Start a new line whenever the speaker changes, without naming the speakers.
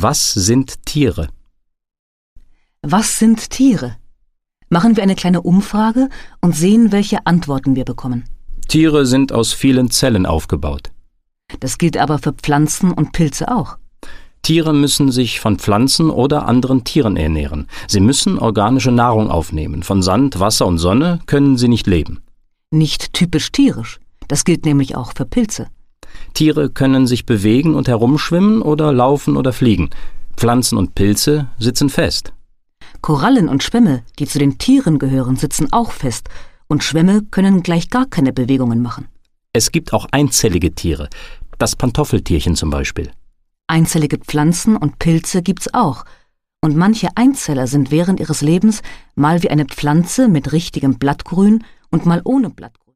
Was sind Tiere?
Was sind Tiere? Machen wir eine kleine Umfrage und sehen, welche Antworten wir bekommen.
Tiere sind aus vielen Zellen aufgebaut.
Das gilt aber für Pflanzen und Pilze auch.
Tiere müssen sich von Pflanzen oder anderen Tieren ernähren. Sie müssen organische Nahrung aufnehmen. Von Sand, Wasser und Sonne können sie nicht leben.
Nicht typisch tierisch. Das gilt nämlich auch für Pilze.
Tiere können sich bewegen und herumschwimmen oder laufen oder fliegen. Pflanzen und Pilze sitzen fest.
Korallen und Schwämme, die zu den Tieren gehören, sitzen auch fest. Und Schwämme können gleich gar keine Bewegungen machen.
Es gibt auch einzellige Tiere. Das Pantoffeltierchen zum Beispiel.
Einzellige Pflanzen und Pilze gibt's auch. Und manche Einzeller sind während ihres Lebens mal wie eine Pflanze mit richtigem Blattgrün und mal ohne Blattgrün.